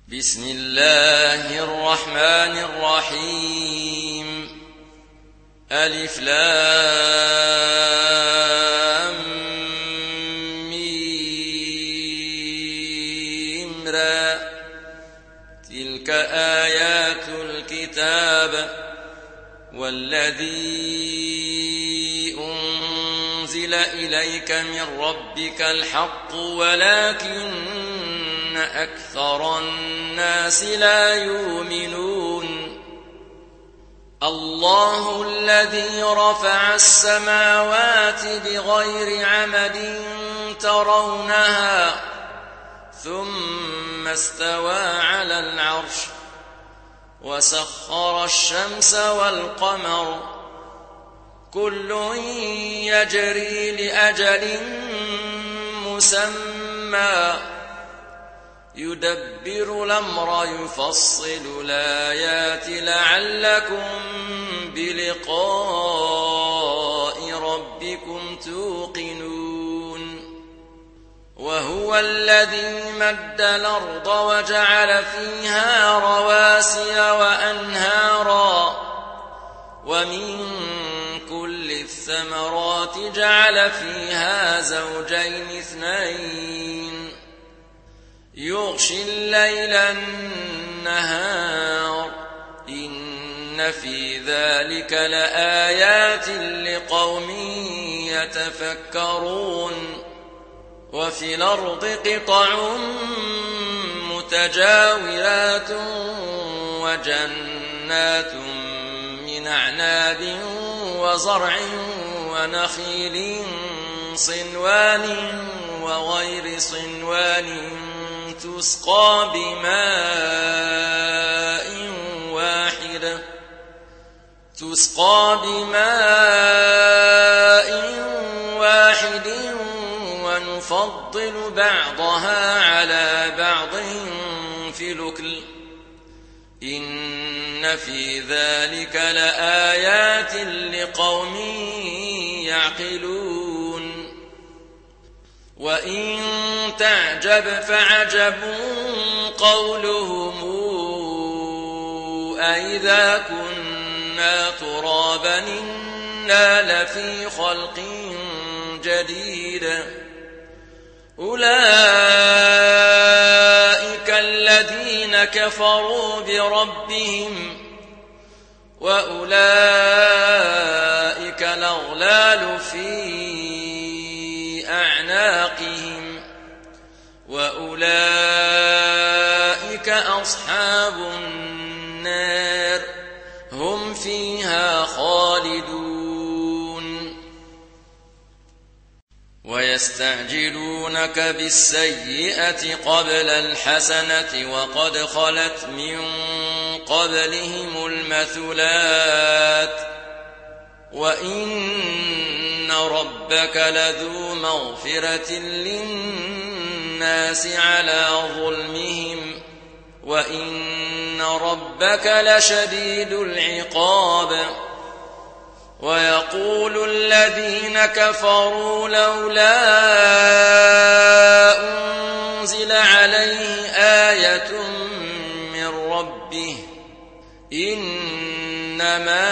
بسم الله الرحمن الرحيم. ألف لام ميم را. تلك آيات الكتاب والذي أنزل إليك من ربك الحق ولكن أكثر الناس لا يؤمنون. الله الذي رفع السماوات بغير عمد ترونها ثم استوى على العرش وسخر الشمس والقمر كل يجري لأجل مسمى يدبر الأمر يفصل الآيات لعلكم بلقاء ربكم توقنون. وهو الذي مد الأرض وجعل فيها رواسي وأنهارا ومن كل الثمرات جعل فيها زوجين اثنين يغشي الليل النهار إن في ذلك لآيات لقوم يتفكرون. وفي الأرض قطع متجاورات وجنات من أعناب وزرع ونخيل صنوان وغير صنوان تسقى بماء واحد ونفضل بعضها على بعض في الأكل إن في ذلك لآيات لقوم يعقلون. وإن تعجب فعجب قولهم أإذا كنا ترابا إنا لفي خلق جديد. أولئك الذين كفروا بربهم وأولئك الأغلال في أعناقهم وأولئك أصحاب النار هم فيها خالدون. ويستعجلونك بالسيئة قبل الحسنة وقد خلت من قبلهم المثلات وإن ربك لذو مغفرة للناس على ظلمهم وإن ربك لشديد العقاب. ويقول الذين كفروا لولا أنزل عليه آية من ربه إنما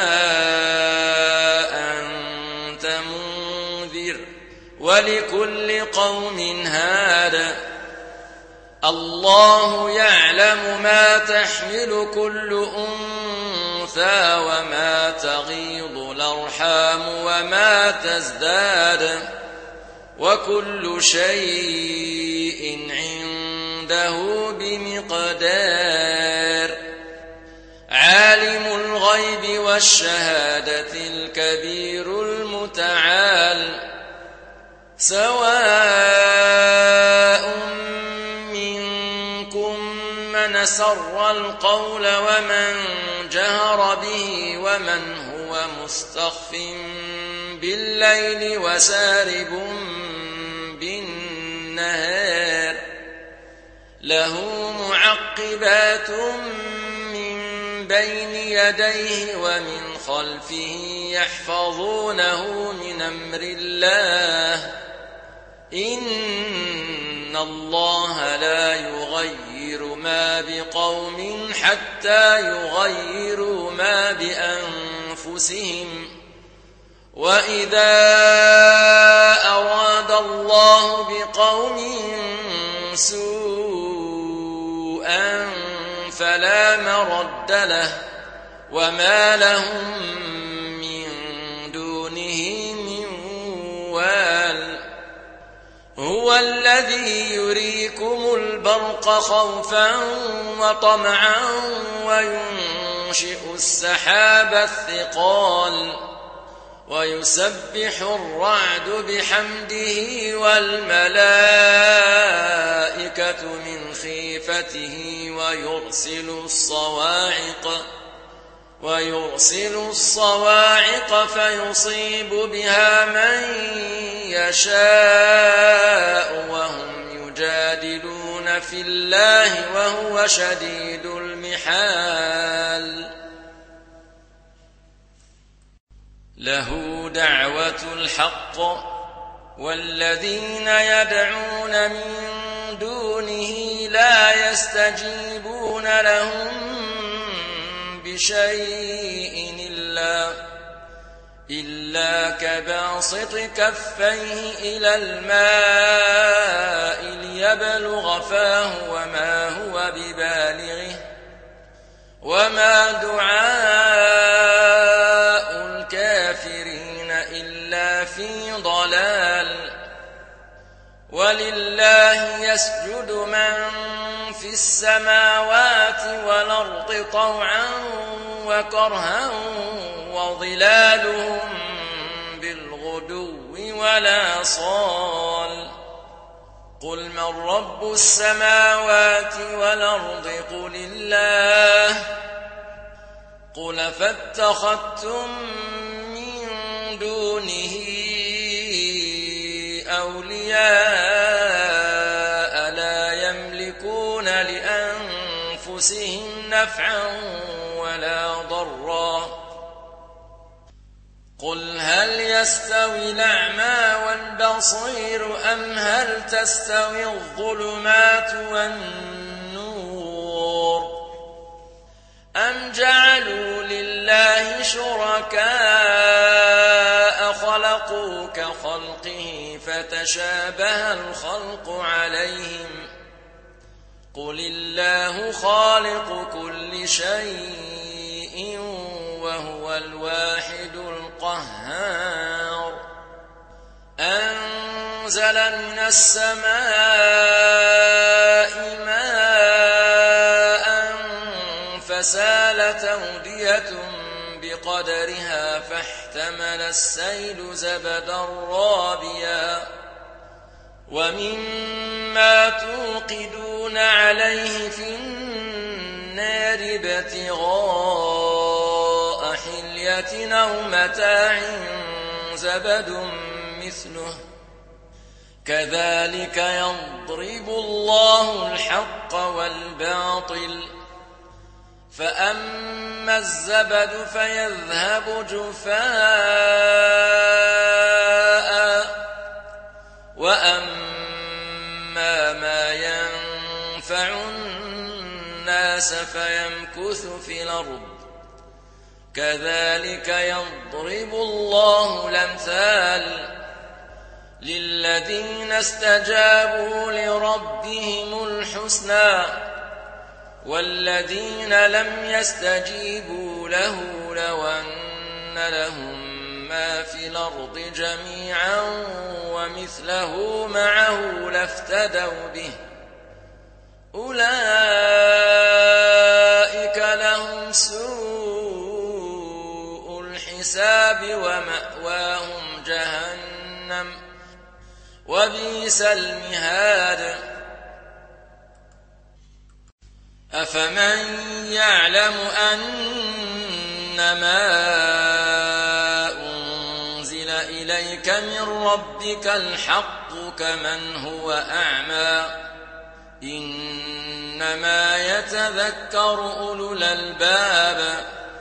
أنت منذر ولكل قوم هاد. الله يعلم ما تحمل كل أنثى وما تغيض الأرحام وما تزداد وكل شيء عنده بمقدار. عالم الغيب والشهادة الكبير المتعال سواء منكم من أسر القول ومن جهر به ومن هو مستخف بالليل وسارب بالنهار له معقبات من بين يديه ومن خلفه يحفظونه من أمر الله إن الله لا يغير يغير ما بقوم حتى يغيروا ما بأنفسهم وإذا أراد الله بقوم سوءا فلا مرد له وما لهم من دونه من وال هو الذي يريكم البرق خوفا وطمعا وينشئ السحاب الثقال ويسبح الرعد بحمده والملائكة من خيفته ويرسل الصواعق فيصيب بها من يشاء وهم يجادلون في الله وهو شديد المحال له دعوة الحق والذين يدعون من دونه لا يستجيبون لهم بشيء إلا كباسط كفيه إلى الماء ليبلغ فاه وما هو ببالغه وما دعاء الكافرين إلا في ضلال ولله يسجد من في السماوات والأرض طوعا وكرها وظلالهم بالغدو ولا صال قل من رب السماوات والأرض قل الله قل فاتخذتم من دونه أولياء لا يملكون لأنفسهم نفعا ولا ضرا قل هل يستوي الأعمى والبصير أم هل تستوي الظلمات والنور أم جعلوا لله شركاء خلقوا كخلقه فتشابه الخلق عليهم قل الله خالق كل شيء وهو الواحد القهار أنزل من السماء ماء فسالت أودية بقدرها فاحتمل السيل زبدا رابيا ومما توقدون عليه في النار ابتغاء حلية أو متاع زبد مثله كذلك يضرب الله الحق والباطل فأما الزبد فيذهب جفاء وأما ما ينفع الناس فيمكث في الأرض كذلك يضرب الله الأمثال للذين استجابوا لربهم الحسنى والذين لم يستجيبوا له لو أن لهم ما في الأرض جميعا ومثله معه لافتدوا به أولئك لهم سوء الحساب ومأواهم جهنم وبئس المهاد أفمن يعلم أنما أنزل إليك من ربك الحق كمن هو أعمى إنما يتذكر أولو الألباب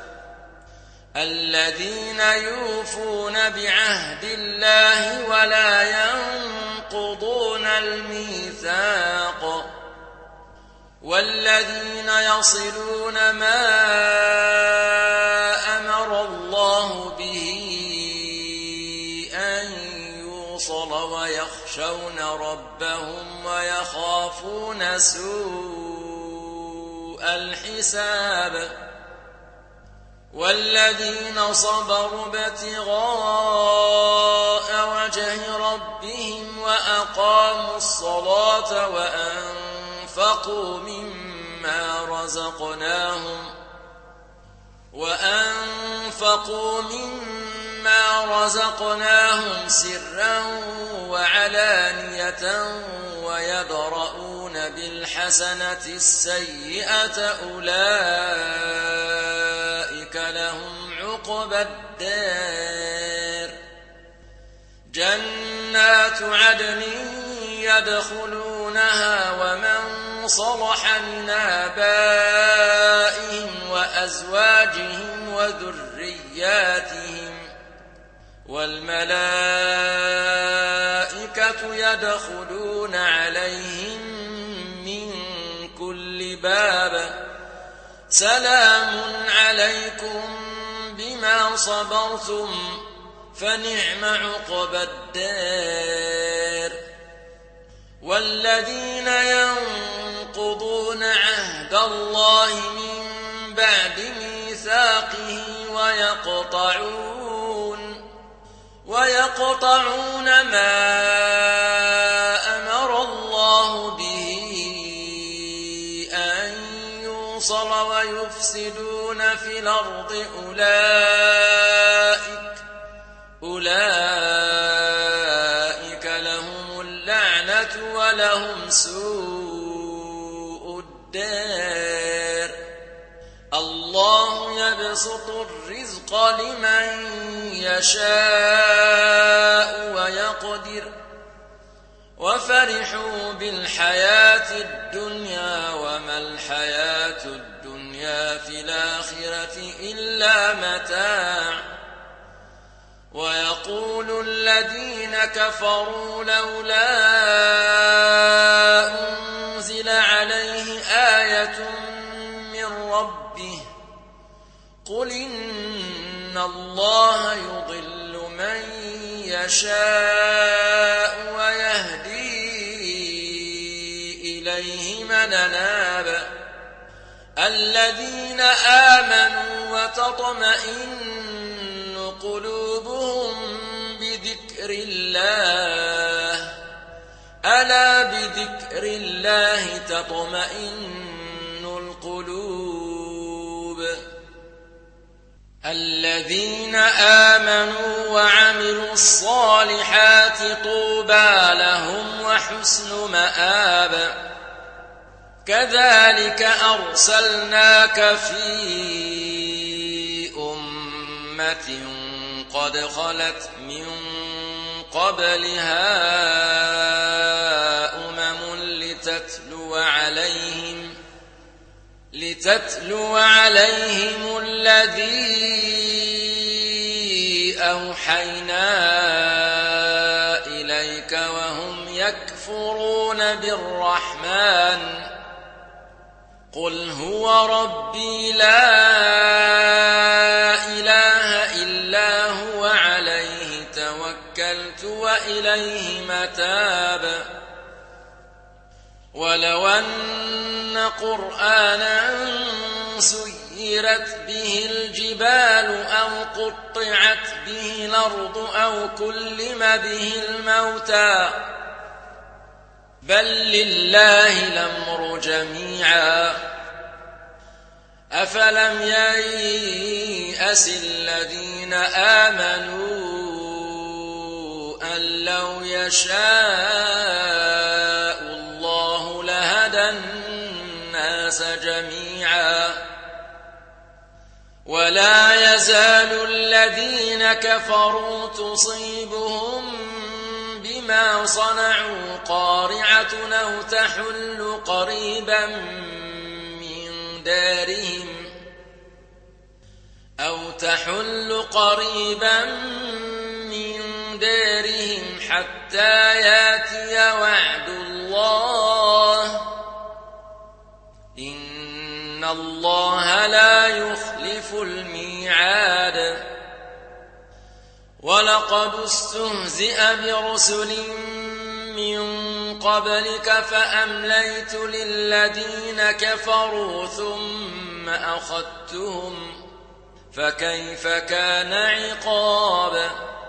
الذين يوفون بعهد الله ولا ينقضون الميثاق والذين يصلون ما أمر الله به أن يوصل ويخشون ربهم ويخافون سوء الحساب والذين صبروا ابتغاء وجه ربهم وأقاموا الصلاة وأنفقوا مما رزقناهم سرا وعلانية ويدرؤون بالحسنة السيئة أولئك لهم عقبى الدار جنات عدن يدخلونها ومن صلح من آبائهم وأزواجهم وذرياتهم والملائكة يدخلون عليهم من كل باب سلام عليكم بما صبرتم فنعم عقبى الدار والذين ينقضون عهد الله من بعد ميثاقه ويقطعون ما أمر الله به أن يوصل ويفسدون في الأرض أولئك لهم اللعنة ولهم سوء الدار الله يبسط الرزق لمن يشاء ويقدر وفرحوا بالحياة الدنيا وما الحياة الدنيا في الآخرة إلا متاع ويقول الذين كفروا لولا أنزل عليه آية من ربه قل إن الله يضل من يشاء ويهدي إليه من أناب الذين آمنوا وتطمئن قلوبهم بذكر الله ألا بذكر الله تطمئن القلوب الذين آمنوا وعملوا الصالحات طوبى لهم وحسن مآب كذلك أرسلناك في أمة قد خلت من قبلها لتتلو عليهم الذي أوحينا إليك وهم يكفرون بالرحمن قل هو ربي لا إله إلا هو عليه توكلت وإليه متاب ولو أن قرآنا سيرت به الجبال أو قطعت به الأرض أو كلم به الموتى بل لله الأمر جميعا أفلم ييأس الذين آمنوا أن لو يشاء الله لهدى الناس جميعا ولا يزال الذين كفروا تصيبهم بما صنعوا قارعة أو تحل قريبا من دارهم حتى ياتي وعد الله إن الله لا يخلف الميعاد ولقد استهزئ برسل من قبلك فأمليت للذين كفروا ثم أخذتهم فكيف كان عقاب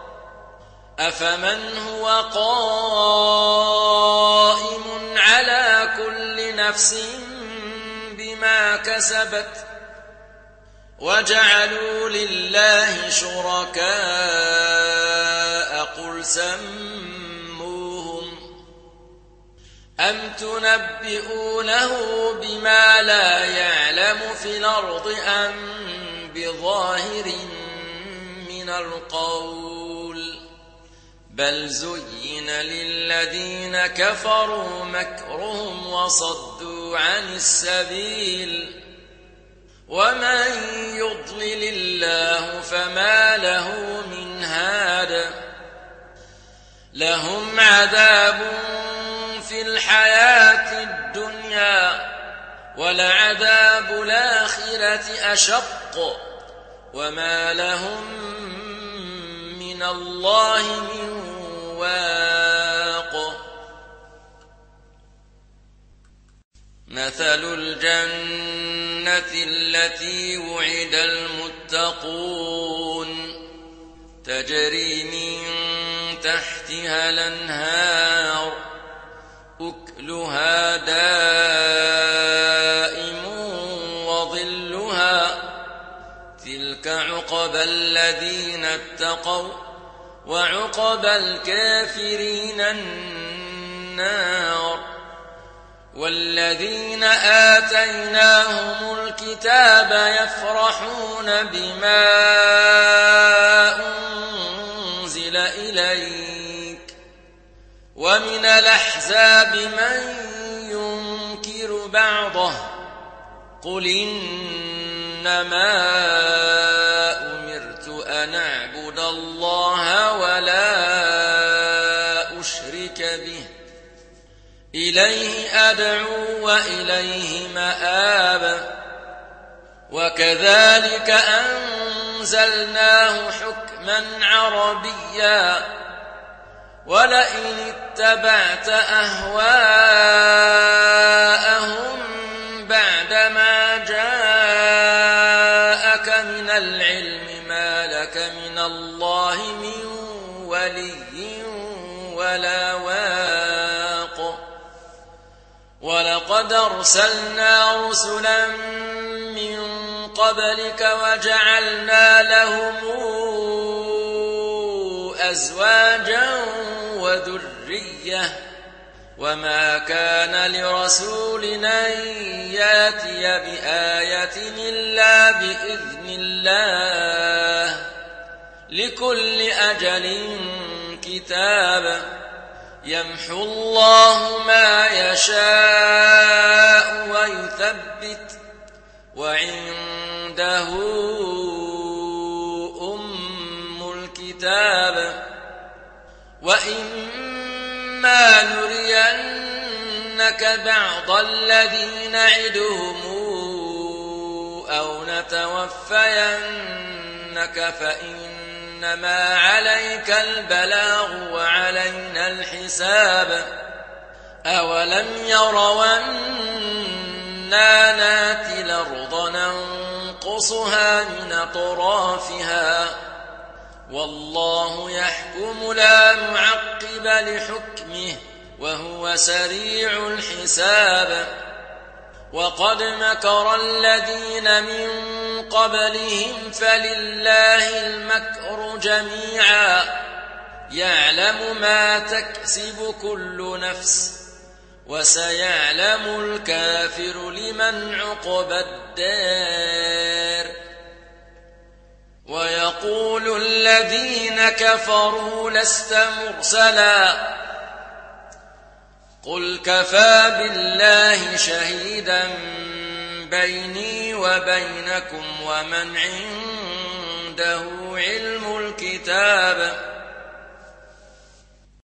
أفمن هو قائم على كل نفس بما كسبت وجعلوا لله شركاء قل سموهم أم تنبئونه بما لا يعلم في الأرض أم بظاهر من القول بل زين للذين كفروا مكرهم وصدوا عن السبيل ومن يضلل الله فما له من هاد لهم عذاب في الحياة الدنيا ولعذاب الآخرة أشق وما لهم من الله من واق مثل الجنة التي وعد المتقون تجري من تحتها الأنهار أكلها دائم وظلها تلك عقبى الذين اتقوا وعقبى الكافرين النار والذين آتيناهم الكتاب يفرحون بما أنزل إليك ومن الأحزاب من ينكر بعضه قل إنما أمرت أن أعبد الله ولا أشرك به إليه أدعو وإليه مآب وكذلك أنزلناه حكما عربيا ولئن اتبعت أهواءهم بعدما جاءك من العلم ما لك من الله من ولي ولا واق ولقد أرسلنا رسلا من قبلك وجعلنا لهم أزواجا وذرية وما كان لرسول أن يأتي بآية إلا بإذن الله لكل أجل كتاب يمحو الله ما يشاء ويثبت وعنده أم الكتاب وإما نرينك بعض الذي نعدهم أو نتوفينك فإنما عليك البلاغ وعلينا الحساب أولم يروا أنا ناتي الأرض ننقصها من أطرافها والله يحكم لا معقب لحكمه وهو سريع الحساب وقد مكر الذين من قبلهم فلله المكر جميعا يعلم ما تكسب كل نفس وسيعلم الكافر لمن عقبى الدار ويقول الذين كفروا لست مرسلا قل كفى بالله شهيدا بيني وبينكم ومن عنده علم الكتاب